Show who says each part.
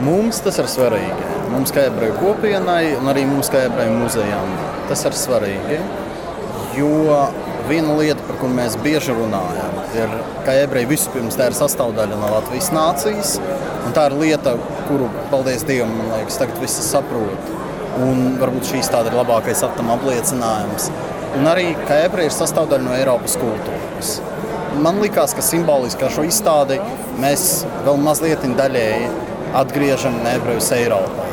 Speaker 1: Mums tas ir svarīgi. Mums kā ebreju kopienai un arī mums kā ebreju muzejam tas ir svarīgi, jo viena lieta, par kuru mēs bieži runājam, ir, ka ebreji vispirms tā ir sastāvdaļa no Latvijas nācijas, un tā ir lieta, kuru, paldies Dievam, man liekas, tagad visi saprot. Un varbūt šīs tāda ir labākais tam apliecinājums. Un arī, ka ebreji ir sastāvdaļa no Eiropas kultūras. Man likās, ka simboliski ar šo izstādi mēs vēl mazliet daļēji atgriežam ebrejus Eiropā.